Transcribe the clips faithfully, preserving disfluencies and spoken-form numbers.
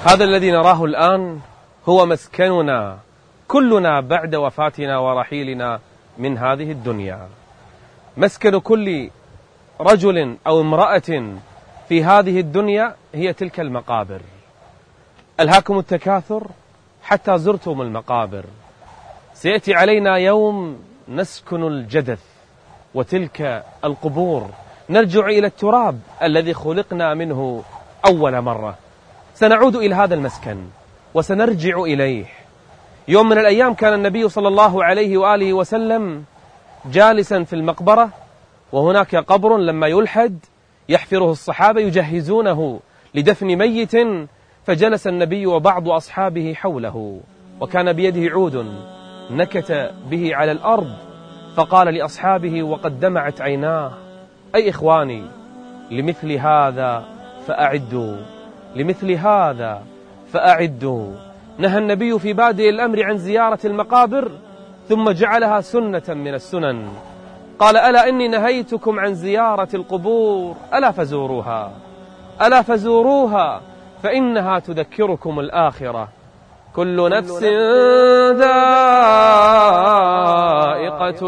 هذا الذي نراه الآن هو مسكننا كلنا بعد وفاتنا ورحيلنا من هذه الدنيا. مسكن كل رجل أو امرأة في هذه الدنيا هي تلك المقابر. ألهاكم التكاثر حتى زرتم المقابر. سيأتي علينا يوم نسكن الجدث وتلك القبور، نرجع إلى التراب الذي خلقنا منه أول مرة. سنعود إلى هذا المسكن وسنرجع إليه. يوم من الأيام كان النبي صلى الله عليه وآله وسلم جالسا في المقبرة، وهناك قبر لما يلحد يحفره الصحابة يجهزونه لدفن ميت، فجلس النبي وبعض أصحابه حوله، وكان بيده عود نكت به على الأرض، فقال لأصحابه وقد دمعت عيناه: أي إخواني، لمثل هذا فأعدوا، لمثل هذا فأعدوا. نهى النبي في بادئ الأمر عن زيارة المقابر، ثم جعلها سنة من السنن. قال: ألا إني نهيتكم عن زيارة القبور، ألا فزوروها، ألا فزوروها فإنها تذكركم الآخرة. كل نفس ذائقة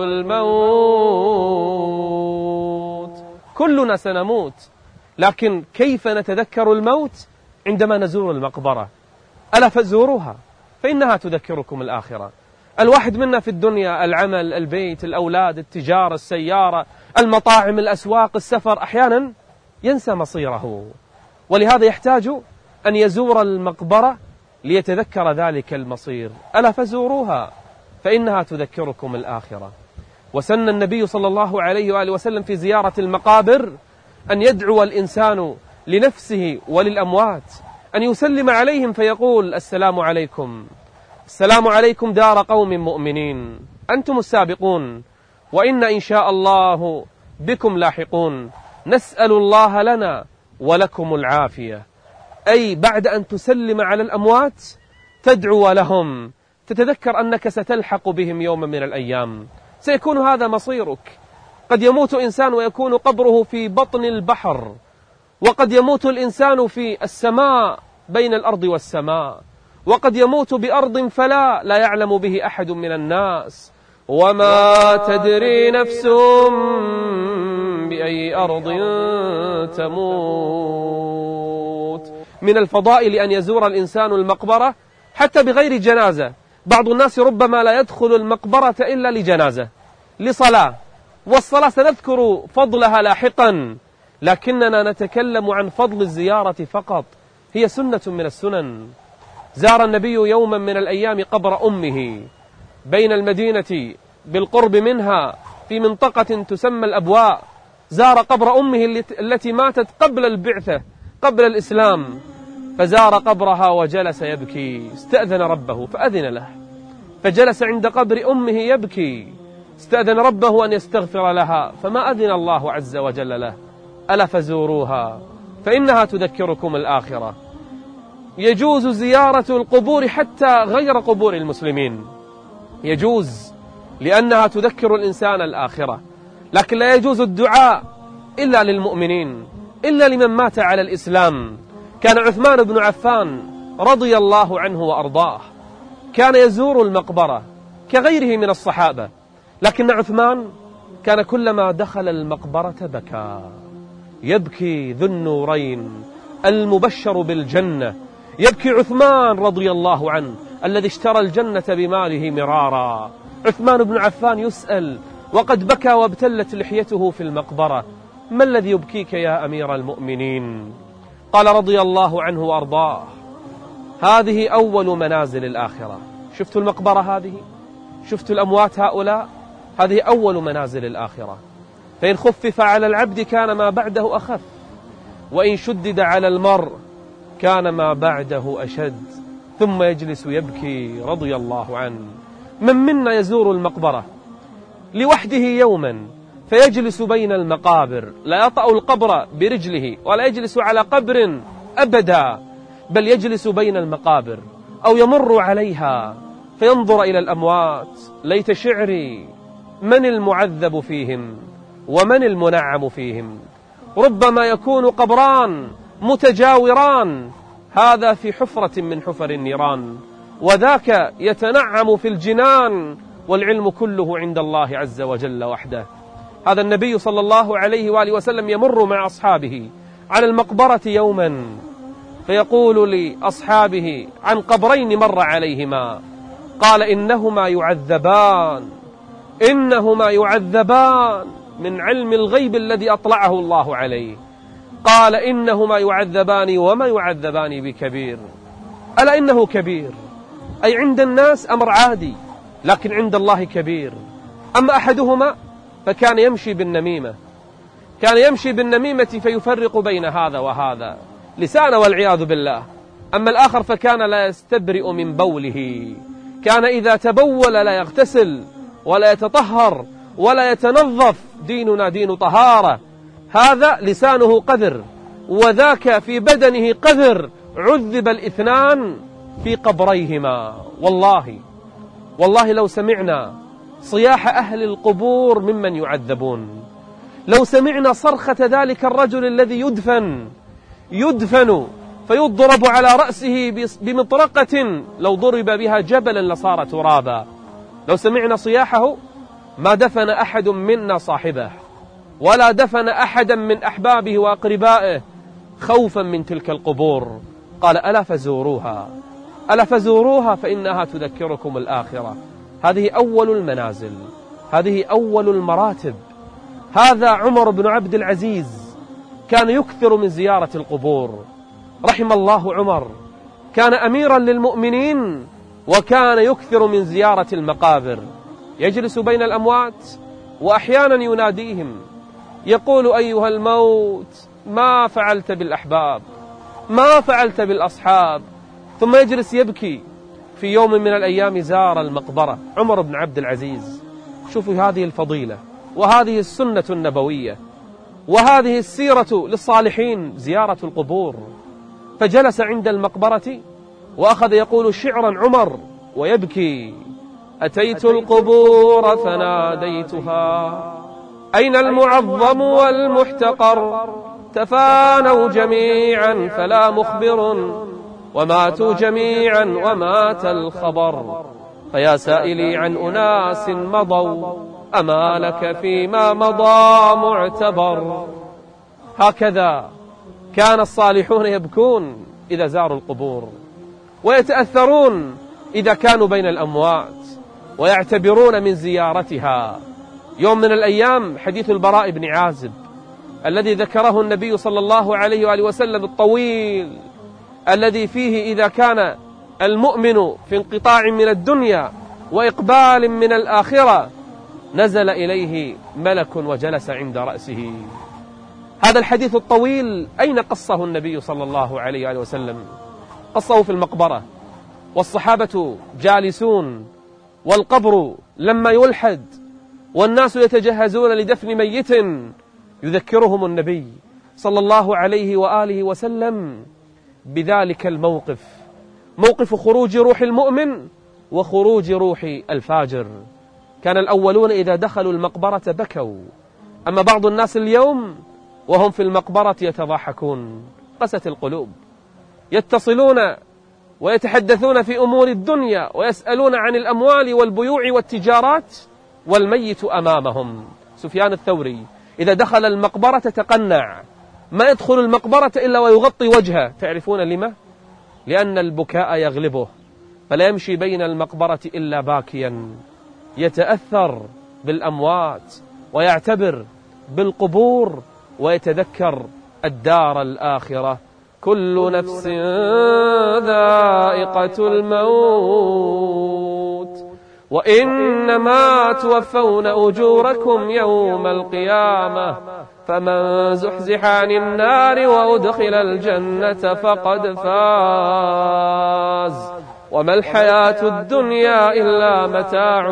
الموت. كلنا سنموت، لكن كيف نتذكر الموت؟ عندما نزور المقبرة. ألا فزوروها فإنها تذكركم الآخرة. الواحد منا في الدنيا العمل، البيت، الأولاد، التجارة، السيارة، المطاعم، الأسواق، السفر، أحيانا ينسى مصيره، ولهذا يحتاج أن يزور المقبرة ليتذكر ذلك المصير. ألا فزوروها فإنها تذكركم الآخرة. وسن النبي صلى الله عليه وآله وسلم في زيارة المقابر أن يدعو الإنسان لنفسه وللأموات، أن يسلم عليهم فيقول: السلام عليكم، السلام عليكم دار قوم مؤمنين، أنتم السابقون، وإن إن شاء الله بكم لاحقون، نسأل الله لنا ولكم العافية. أي بعد أن تسلم على الأموات تدعو لهم، تتذكر أنك ستلحق بهم يوم من الأيام، سيكون هذا مصيرك. قد يموت إنسان ويكون قبره في بطن البحر، وقد يموت الإنسان في السماء بين الأرض والسماء، وقد يموت بأرض فلا لا يعلم به أحد من الناس. وما تدري نفس بأي أرض تموت. من الفضائل أن يزور الإنسان المقبرة حتى بغير جنازة. بعض الناس ربما لا يدخل المقبرة إلا لجنازة، لصلاة، والصلاة سنذكر فضلها لاحقا، لكننا نتكلم عن فضل الزيارة فقط، هي سنة من السنن. زار النبي يوما من الأيام قبر أمه بين المدينة بالقرب منها في منطقة تسمى الأبواء. زار قبر أمه التي ماتت قبل البعثة، قبل الإسلام، فزار قبرها وجلس يبكي. استأذن ربه فأذن له، فجلس عند قبر أمه يبكي. استأذن ربه أن يستغفر لها، فما أذن الله عز وجل له. ألا فزوروها فإنها تذكركم الآخرة. يجوز زيارة القبور حتى غير قبور المسلمين، يجوز، لأنها تذكر الإنسان الآخرة، لكن لا يجوز الدعاء إلا للمؤمنين، إلا لمن مات على الإسلام. كان عثمان بن عفان رضي الله عنه وأرضاه كان يزور المقبرة كغيره من الصحابة، لكن عثمان كان كلما دخل المقبرة بكى، يبكي ذو النورين المبشر بالجنة، يبكي عثمان رضي الله عنه الذي اشترى الجنة بماله مرارا. عثمان بن عفان يسأل وقد بكى وابتلت لحيته في المقبرة: ما الذي يبكيك يا أمير المؤمنين؟ قال رضي الله عنه وأرضاه: هذه أول منازل الآخرة. شفتوا المقبرة هذه؟ شفتوا الأموات هؤلاء؟ هذه أول منازل الآخرة. فإن خفف على العبد كان ما بعده أخف، وإن شدد على المرء كان ما بعده أشد. ثم يجلس يبكي رضي الله عنه. من منا يزور المقبرة لوحده يوما فيجلس بين المقابر، لا يطأ القبر برجله ولا يجلس على قبر أبدا، بل يجلس بين المقابر أو يمر عليها فينظر إلى الأموات: ليت شعري من المعذب فيهم ومن المنعم فيهم. ربما يكون قبران متجاوران، هذا في حفرة من حفر النيران، وذاك يتنعم في الجنان، والعلم كله عند الله عز وجل وحده. هذا النبي صلى الله عليه وآله وسلم يمر مع أصحابه على المقبرة يوما، فيقول لأصحابه عن قبرين مر عليهما، قال إنهما يعذبان إنهما يعذبان من علم الغيب الذي أطلعه الله عليه. قال إنهما يعذبان وما يعذبان بكبير، ألا إنه كبير، أي عند الناس أمر عادي، لكن عند الله كبير. أما أحدهما فكان يمشي بالنميمة، كان يمشي بالنميمة فيفرق بين هذا وهذا لسانه والعياذ بالله. أما الآخر فكان لا يستبرئ من بوله، كان إذا تبول لا يغتسل ولا يتطهر ولا يتنظف. ديننا دين طهارة. هذا لسانه قذر وذاك في بدنه قذر. عذب الاثنان في قبريهما. والله والله لو سمعنا صياح أهل القبور ممن يعذبون، لو سمعنا صرخة ذلك الرجل الذي يدفن يدفن فيضرب على رأسه بمطرقة لو ضرب بها جبلا لصار ترابا، لو سمعنا صياحه ما دفن أحد منا صاحبه ولا دفن أحدا من أحبابه وأقربائه خوفا من تلك القبور. قال ألا فزوروها ألا فزوروها فإنها تذكركم الآخرة. هذه أول المنازل، هذه أول المراتب. هذا عمر بن عبد العزيز كان يكثر من زيارة القبور. رحم الله عمر، كان أميرا للمؤمنين وكان يكثر من زيارة المقابر. يجلس بين الأموات وأحيانا يناديهم يقول أيها الموت ما فعلت بالأحباب، ما فعلت بالأصحاب، ثم يجلس يبكي. في يوم من الأيام زار المقبرة عمر بن عبد العزيز. شوفوا هذه الفضيلة وهذه السنة النبوية وهذه السيرة للصالحين، زيارة القبور. فجلس عند المقبرة وأخذ يقول شعرا عمر ويبكي: أتيت القبور فناديتها أين المعظم والمحتقر، تفانوا جميعا فلا مخبر، وماتوا جميعا ومات الخبر، فيا سائلي عن أناس مضوا أما لك فيما مضى معتبر. هكذا كان الصالحون يبكون إذا زاروا القبور، ويتأثرون إذا كانوا بين الأموات، ويعتبرون من زيارتها. يوم من الأيام حديث البراء بن عازب الذي ذكره النبي صلى الله عليه وآله وسلم الطويل، الذي فيه إذا كان المؤمن في انقطاع من الدنيا وإقبال من الآخرة نزل إليه ملك وجلس عند رأسه. هذا الحديث الطويل أين قصه النبي صلى الله عليه وآله وسلم؟ قصه في المقبرة والصحابة جالسون والقبر لما يلحد والناس يتجهزون لدفن ميت، يذكرهم النبي صلى الله عليه وآله وسلم بذلك الموقف، موقف خروج روح المؤمن وخروج روح الفاجر. كان الأولون إذا دخلوا المقبرة بكوا، أما بعض الناس اليوم وهم في المقبرة يتضاحكون. قست القلوب، يتصلون ويتحدثون في أمور الدنيا ويسألون عن الأموال والبيوع والتجارات والميت أمامهم. سفيان الثوري إذا دخل المقبرة تقنع، ما يدخل المقبرة إلا ويغطي وجهه. تعرفون لما؟ لأن البكاء يغلبه، فلا يمشي بين المقبرة إلا باكيا، يتأثر بالأموات ويعتبر بالقبور ويتذكر الدار الآخرة. كل نفس ذائقة الموت وإنما توفون أجوركم يوم القيامة، فمن زحزح عن النار وأدخل الجنة فقد فاز، وما الحياة الدنيا إلا متاع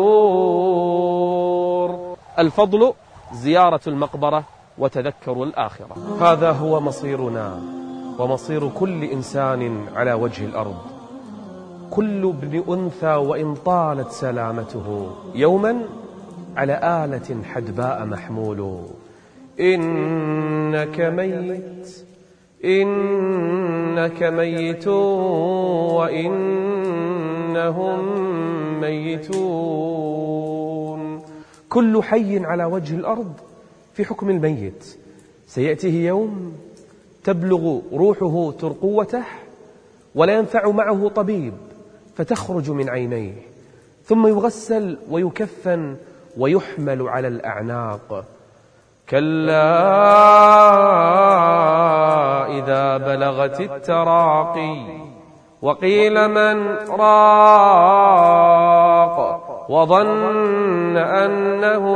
الغرور. الفضل زيارة المقبرة وتذكر الآخرة. هذا هو مصيرنا ومصير كل إنسان على وجه الأرض. كل ابن أنثى وإن طالت سلامته يوما على آلة حدباء محمول. إنك ميت إنك ميت وإنهم ميتون. كل حي على وجه الأرض في حكم الميت، سيأتيه يوم تبلغ روحه ترقوته ولا ينفع معه طبيب، فتخرج من عينيه، ثم يغسل ويكفن ويحمل على الأعناق. كلا إذا بلغت التراقي وقيل من راق وظن أنه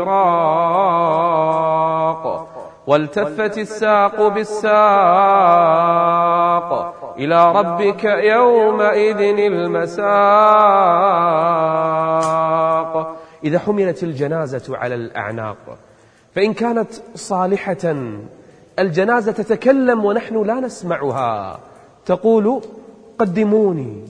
الفراق والتفت الساق بالساق إلى ربك يومئذ المساق. إذا حملت الجنازة على الأعناق فإن كانت صالحة الجنازة تتكلم ونحن لا نسمعها، تقول قدموني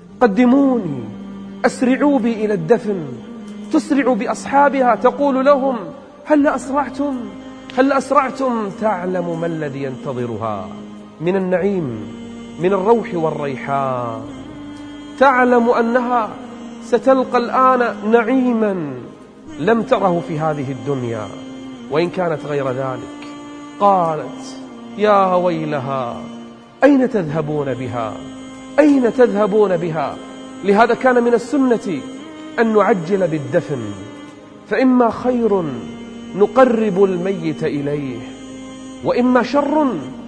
قدموني أسرعوا بي إلى الدفن، تسرع بأصحابها تقول لهم هل أسرعتم هل أسرعتم تعلم ما الذي ينتظرها من النعيم، من الروح والريحان. تعلم أنها ستلقى الآن نعيما لم تره في هذه الدنيا، وإن كانت غير ذلك قالت يا ويلها أين تذهبون بها أين تذهبون بها. لهذا كان من السنة أن نعجل بالدفن، فإما خير نقرب الميت إليه، وإما شر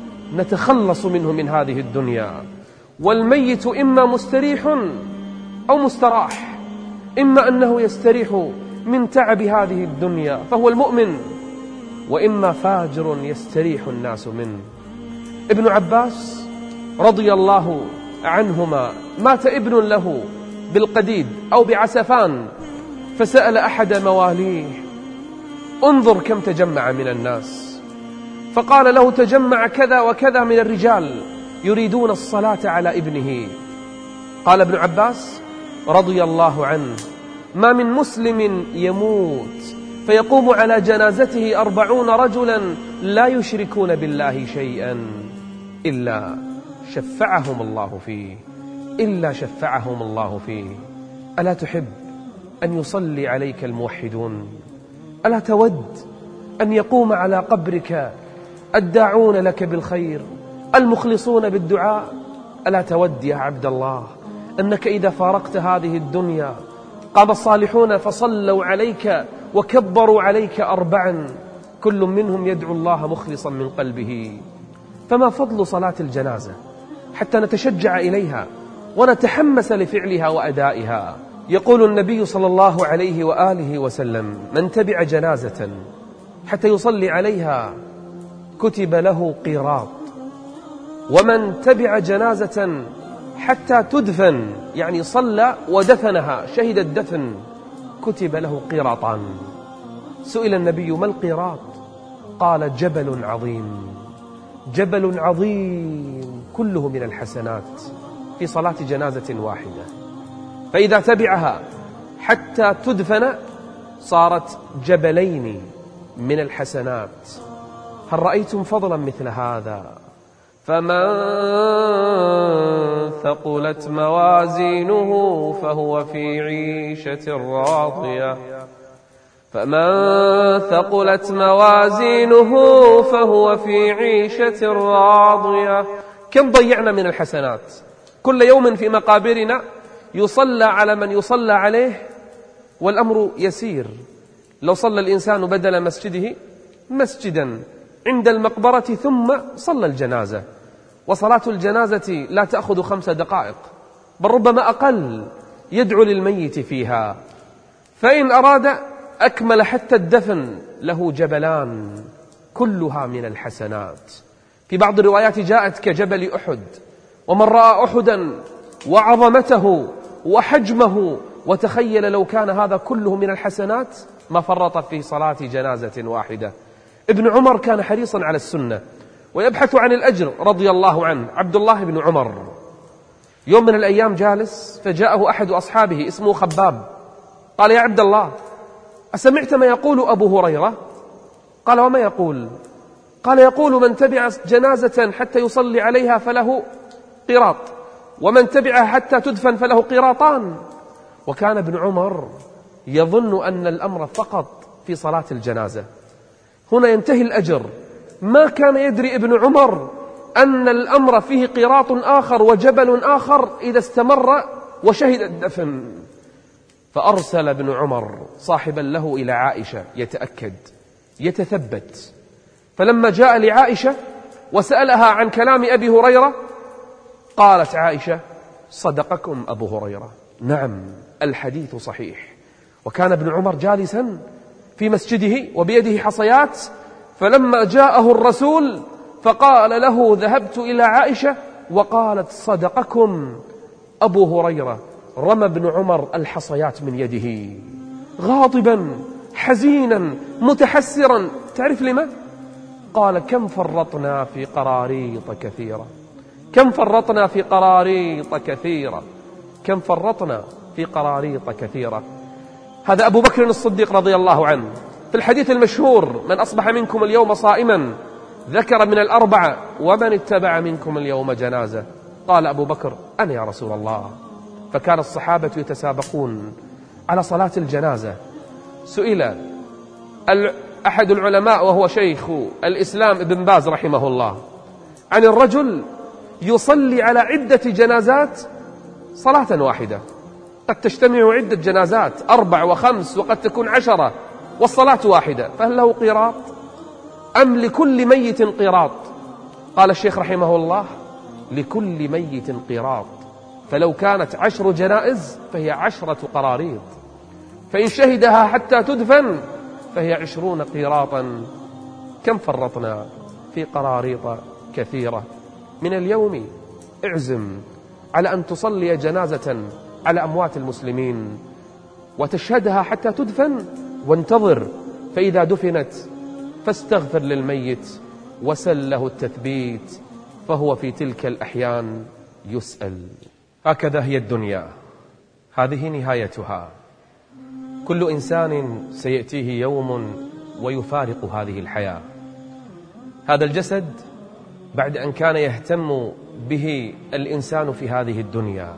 نتخلص منه من هذه الدنيا. والميت إما مستريح أو مستراح، إما أنه يستريح من تعب هذه الدنيا فهو المؤمن، وإما فاجر يستريح الناس منه. ابن عباس رضي الله عنهما مات ابن له بالقديد أو بعسفان، فسأل أحد مواليه انظر كم تجمع من الناس، فقال له تجمع كذا وكذا من الرجال يريدون الصلاة على ابنه. قال ابن عباس رضي الله عنه ما من مسلم يموت فيقوم على جنازته أربعون رجلا لا يشركون بالله شيئا إلا شفعهم الله فيه إلا شفعهم الله فيه. ألا تحب أن يصلي عليك الموحدون؟ ألا تود أن يقوم على قبرك الداعون لك بالخير المخلصون بالدعاء؟ ألا تود يا عبد الله أنك إذا فارقت هذه الدنيا قام الصالحون فصلوا عليك وكبروا عليك أربعا كل منهم يدعو الله مخلصا من قلبه؟ فما فضل صلاة الجنازة حتى نتشجع إليها ونتحمس لفعلها وأدائها؟ يقول النبي صلى الله عليه وآله وسلم من تبع جنازة حتى يصلي عليها كتب له قيراط، ومن تبع جنازة حتى تدفن يعني صلى ودفنها شهد الدفن كتب له قيراطان. سئل النبي ما القيراط؟ قال جبل عظيم جبل عظيم كله من الحسنات في صلاة جنازة واحدة. فإذا تبعها حتى تدفن صارت جبلين من الحسنات. هل رأيتم فضلا مثل هذا؟ فمن ثقلت موازينه فهو في عيشة راضية فمن ثقلت موازينه فهو في عيشة راضية. كم ضيعنا من الحسنات؟ كل يوم في مقابرنا يصلى على من يصلى عليه والأمر يسير. لو صلى الإنسان بدل مسجده مسجدا عند المقبرة ثم صلى الجنازة، وصلاة الجنازة لا تأخذ خمس دقائق بل ربما أقل، يدعو للميت فيها. فإن أراد أكمل حتى الدفن له جبلان كلها من الحسنات. في بعض الروايات جاءت كجبل أحد، ومن رأى أحدا وعظمته وحجمه وتخيل لو كان هذا كله من الحسنات ما فرط في صلاة جنازة واحدة. ابن عمر كان حريصا على السنة ويبحث عن الأجر رضي الله عنه. عبد الله بن عمر يوم من الأيام جالس فجاءه أحد أصحابه اسمه خباب، قال يا عبد الله أسمعت ما يقول أبو هريرة؟ قال وما يقول؟ قال يقول من تبع جنازة حتى يصلي عليها فله قيراط، ومن تبعها حتى تدفن فله قيراطان. وكان ابن عمر يظن أن الأمر فقط في صلاة الجنازة، هنا ينتهي الأجر. ما كان يدري ابن عمر أن الأمر فيه قيراط آخر وجبل آخر إذا استمر وشهد الدفن. فأرسل ابن عمر صاحبا له إلى عائشة يتأكد يتثبت، فلما جاء لعائشة وسألها عن كلام أبي هريرة قالت عائشة صدقكم أبو هريرة، نعم الحديث صحيح. وكان ابن عمر جالسا في مسجده وبيده حصيات، فلما جاءه الرسول فقال له ذهبت إلى عائشة وقالت صدقكم أبو هريرة. رمى ابن عمر الحصيات من يده غاضبا حزينا متحسرا. تعرف لما؟ قال كم فرطنا في قراريط كثيرة، كم فرطنا في قراريط كثيرة، كم فرطنا في قراريط كثيرة. هذا أبو بكر الصديق رضي الله عنه في الحديث المشهور من أصبح منكم اليوم صائما ذكر من الأربعة ومن اتبع منكم اليوم جنازة. قال أبو بكر أنا يا رسول الله. فكان الصحابة يتسابقون على صلاة الجنازة. سئل أحد العلماء وهو شيخ الإسلام ابن باز رحمه الله عن الرجل يصلي على عدة جنازات صلاة واحدة، قد تجتمع عدة جنازات أربع وخمس وقد تكون عشرة والصلاة واحدة، فهل له قيراط أم لكل ميت قيراط؟ قال الشيخ رحمه الله لكل ميت قيراط، فلو كانت عشر جنائز فهي عشرة قراريط، فإن شهدها حتى تدفن فهي عشرون قيراطا. كم فرطنا في قراريط كثيرة. من اليوم اعزم على أن تصلي جنازة على أموات المسلمين وتشهدها حتى تدفن، وانتظر، فإذا دفنت فاستغفر للميت وسل له التثبيت، فهو في تلك الأحيان يسأل. هكذا هي الدنيا، هذه نهايتها. كل إنسان سيأتيه يوم ويفارق هذه الحياة. هذا الجسد بعد أن كان يهتم به الإنسان في هذه الدنيا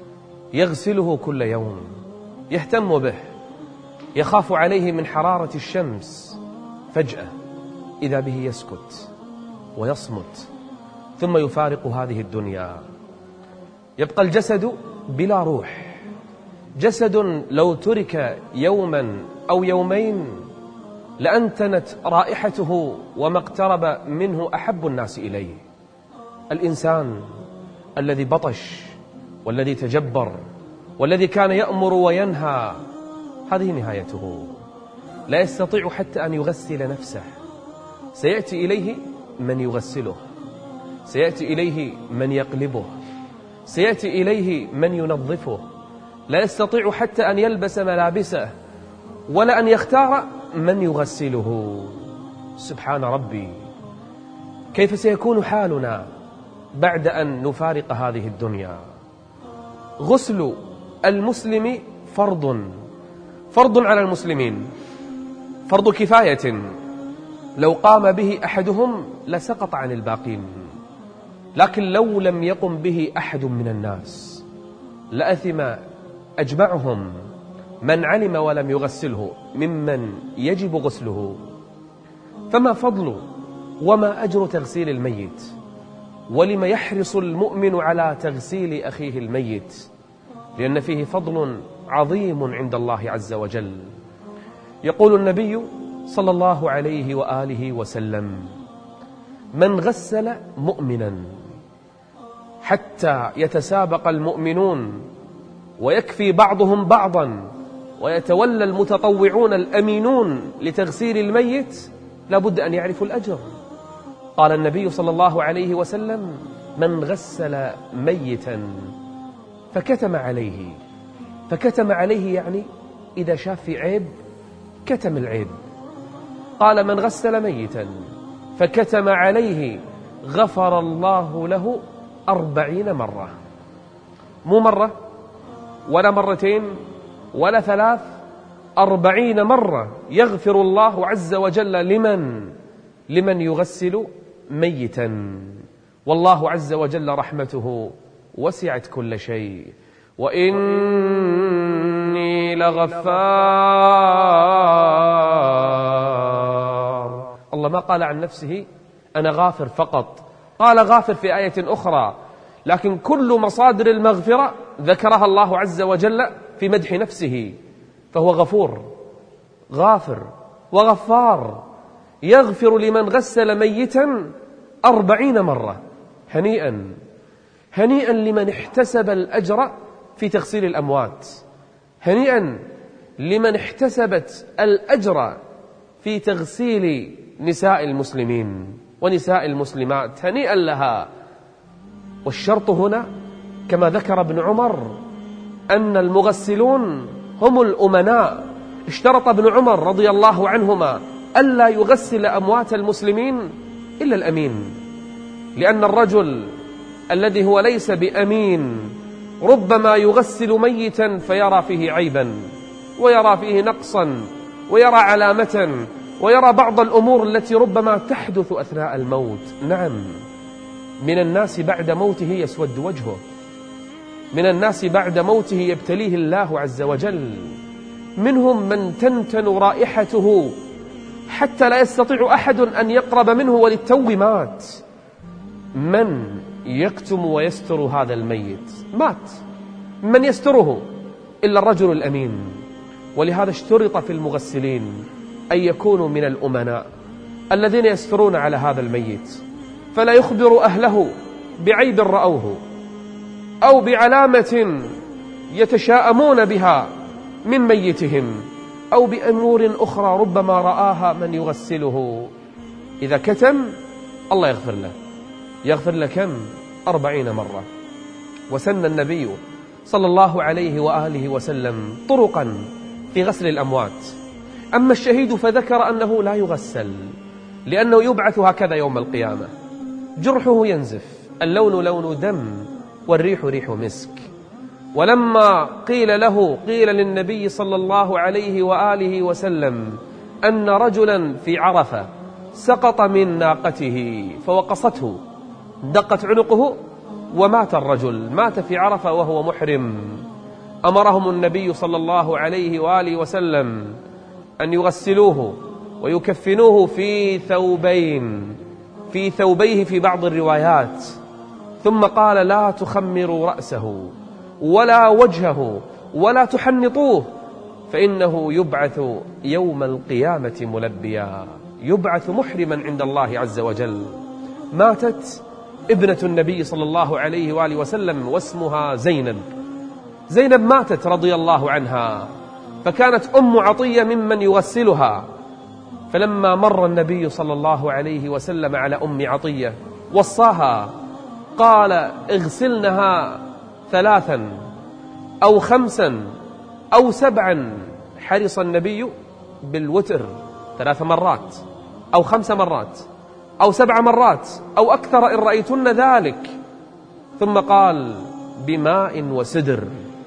يغسله كل يوم، يهتم به، يخاف عليه من حرارة الشمس، فجأة إذا به يسكت ويصمت ثم يفارق هذه الدنيا. يبقى الجسد بلا روح، جسد لو ترك يوما أو يومين لأنتنت رائحته وما اقترب منه أحب الناس إليه. الإنسان الذي بطش والذي تجبر والذي كان يأمر وينهى هذه نهايته، لا يستطيع حتى أن يغسل نفسه. سيأتي إليه من يغسله، سيأتي إليه من يقلبه، سيأتي إليه من ينظفه. لا يستطيع حتى أن يلبس ملابسه ولا أن يختار من يغسله. سبحان ربي، كيف سيكون حالنا بعد أن نفارق هذه الدنيا؟ غسل المسلم فرض، فرض على المسلمين، فرض كفاية، لو قام به أحدهم لسقط عن الباقين، لكن لو لم يقم به أحد من الناس لأثم أجمعهم من علم ولم يغسله ممن يجب غسله. فما فضل وما أجر تغسيل الميت؟ ولما يحرص المؤمن على تغسيل أخيه الميت؟ لأن فيه فضل عظيم عند الله عز وجل. يقول النبي صلى الله عليه وآله وسلم: من غسل مؤمنا حتى يتسابق المؤمنون ويكفي بعضهم بعضا ويتولى المتطوعون الأمينون لتغسيل الميت لابد أن يعرفوا الأجر. قال النبي صلى الله عليه وسلم: من غسل ميتا فكتم عليه، فكتم عليه يعني إذا شاف في عيب كتم العيب. قال: من غسل ميتا فكتم عليه غفر الله له أربعين مرة، مو مرة ولا مرتين ولا ثلاث، أربعين مرة يغفر الله عز وجل لمن لمن يغسل ميتا، والله عز وجل رحمته وسعت كل شيء. وإني لغفار. الله ما قال عن نفسه أنا غافر فقط، قال غافر في آية أخرى، لكن كل مصادر المغفرة ذكرها الله عز وجل في مدح نفسه، فهو غفور غافر وغفار، يغفر لمن غسل ميتا أربعين مرة. هنيئا هنيئا لمن احتسب الأجر في تغسيل الأموات، هنيئا لمن احتسبت الأجر في تغسيل نساء المسلمين ونساء المسلمات، هنيئا لها. والشرط هنا كما ذكر ابن عمر أن المغسلون هم الأمناء. اشترط ابن عمر رضي الله عنهما ألا يغسل أموات المسلمين إلا الأمين، لأن الرجل الذي هو ليس بأمين ربما يغسل ميتا فيرى فيه عيبا ويرى فيه نقصا ويرى علامة ويرى بعض الأمور التي ربما تحدث أثناء الموت. نعم، من الناس بعد موته يسود وجهه، من الناس بعد موته يبتليه الله عز وجل، منهم من تنتن رائحته حتى لا يستطيع أحد أن يقرب منه وللتو مات. من يكتم ويستر هذا الميت؟ مات. من يستره إلا الرجل الأمين. ولهذا اشترط في المغسلين أن يكونوا من الأمناء الذين يسترون على هذا الميت، فلا يخبر أهله بعيب رأوه أو بعلامة يتشاءمون بها من ميتهم أو بأمور أخرى ربما رآها من يغسله. إذا كتم الله يغفر له، يغفر له كم؟ أربعين مرة. وسن النبي صلى الله عليه وآله وسلم طرقا في غسل الأموات. أما الشهيد فذكر أنه لا يغسل لأنه يبعث هكذا يوم القيامة، جرحه ينزف، اللون لون دم والريح ريح مسك. ولما قيل له قيل للنبي صلى الله عليه وآله وسلم أن رجلا في عرفة سقط من ناقته فوقصته، دقت عنقه ومات الرجل، مات في عرفة وهو محرم. أمرهم النبي صلى الله عليه وآله وسلم أن يغسلوه ويكفنوه في ثوبين في ثوبيه في بعض الروايات، ثم قال لا تخمروا رأسه ولا وجهه ولا تحنطوه فإنه يبعث يوم القيامة ملبيا، يبعث محرما عند الله عز وجل. ماتت ابنة النبي صلى الله عليه وآله وسلم واسمها زينب. زينب ماتت رضي الله عنها، فكانت أم عطية ممن يغسلها. فلما مر النبي صلى الله عليه وسلم على أم عطية وصاها، قال اغسلنها ثلاثا أو خمسا أو سبعا. حرص النبي بالوتر ثلاث مرات أو خمس مرات أو سبع مرات أو أكثر إن رأيتن ذلك. ثم قال بماء وسدر،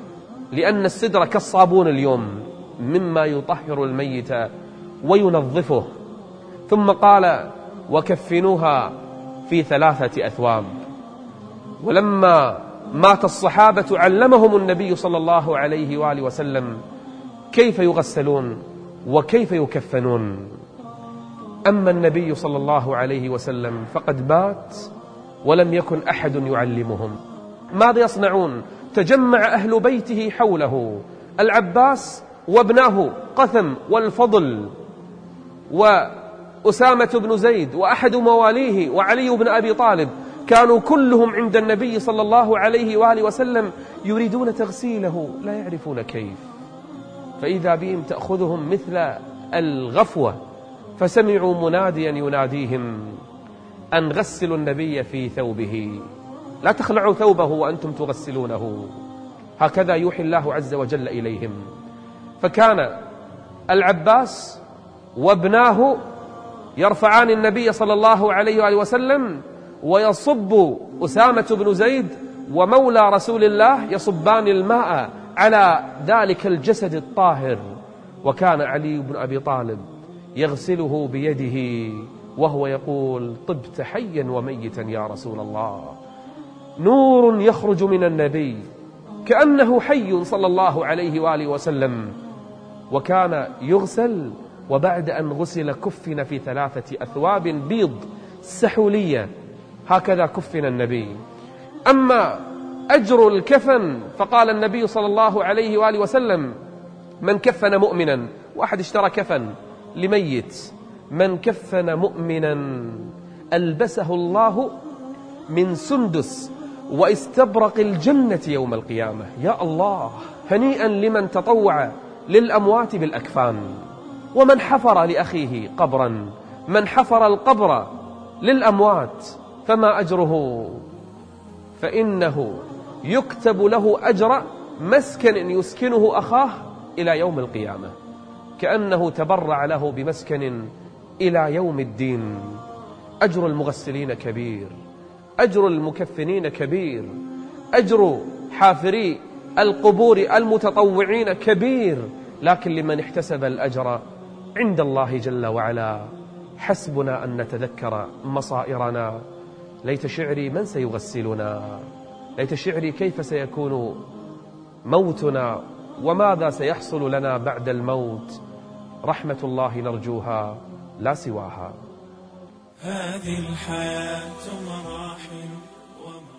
لأن السدر كالصابون اليوم مما يطهر الميت وينظفه. ثم قال وكفنوها في ثلاثة أثواب. ولما مات الصحابة علمهم النبي صلى الله عليه وآله وسلم كيف يغسلون وكيف يكفنون. أما النبي صلى الله عليه وسلم فقد مات ولم يكن أحد يعلمهم. ماذا يصنعون؟ تجمع أهل بيته حوله، العباس وابناه قثم والفضل وأسامة بن زيد وأحد مواليه وعلي بن أبي طالب، كانوا كلهم عند النبي صلى الله عليه وآله وسلم يريدون تغسيله لا يعرفون كيف. فإذا بهم تأخذهم مثل الغفوة، فسمعوا مناديا يناديهم أن غسلوا النبي في ثوبه، لا تخلعوا ثوبه وأنتم تغسلونه. هكذا يوحي الله عز وجل إليهم. فكان العباس وابناه يرفعان النبي صلى الله عليه وآله وسلم، ويصب أسامة بن زيد ومولى رسول الله يصبان الماء على ذلك الجسد الطاهر. وكان علي بن أبي طالب يغسله بيده وهو يقول طبت حيا وميتا يا رسول الله. نور يخرج من النبي كأنه حي صلى الله عليه وآله وسلم. وكان يغسل، وبعد أن غسل كفن في ثلاثة أثواب بيض سحولية، هكذا كفن النبي. أما أجر الكفن فقال النبي صلى الله عليه وآله وسلم: من كفن مؤمنا، واحد اشترى كفن لميت، من كفن مؤمنا ألبسه الله من سندس واستبرق الجنة يوم القيامة. يا الله، هنيئا لمن تطوع للأموات بالأكفان. ومن حفر لأخيه قبرا، من حفر القبر للأموات فما أجره؟ فإنه يكتب له أجر مسكن يسكنه أخاه إلى يوم القيامة، كأنه تبرع له بمسكن إلى يوم الدين. أجر المغسلين كبير، أجر المكفنين كبير، أجر حافري القبور المتطوعين كبير، لكن لمن احتسب الأجر عند الله جل وعلا حسبنا أن نتذكر مصائرنا. ليت شعري من سيغسلنا، ليت شعري كيف سيكون موتنا، وماذا سيحصل لنا بعد الموت. رحمة الله نرجوها لا سواها. هذه الحياة مراحل وما